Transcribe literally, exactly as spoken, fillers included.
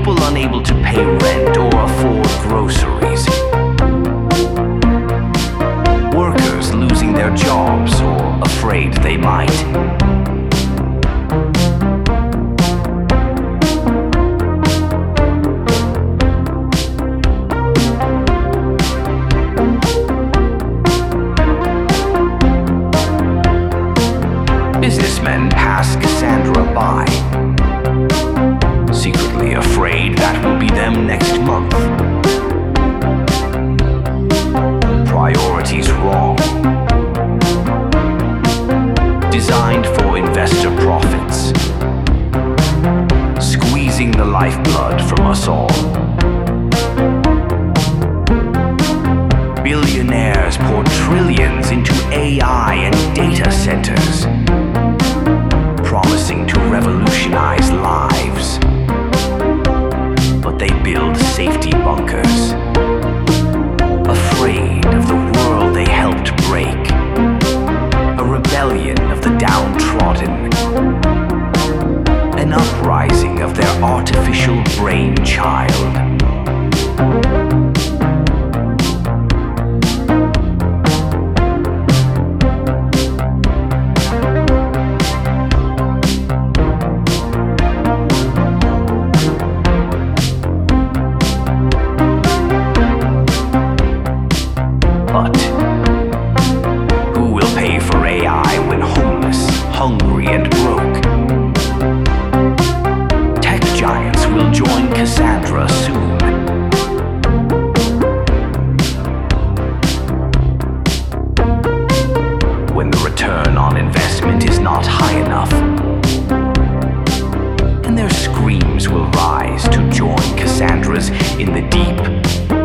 People unable to pay rent or afford groceries. Workers losing their jobs or afraid they might. Businessmen pass Cassandra by, secretly afraid that will be them next month. Priorities wrong. Designed for investor profits. Squeezing the lifeblood from us all. Billionaires pour trillions into A I and data centers, promising to revolutionize lives. But they build safety bunkers, afraid of the world they helped break, a rebellion of the downtrodden, an uprising of their artificial brainchild. But who will pay for A I when homeless, hungry, and broke? Tech giants will join Cassandra soon. When the return on investment is not high enough, and their screams will rise to join Cassandra's in the deep,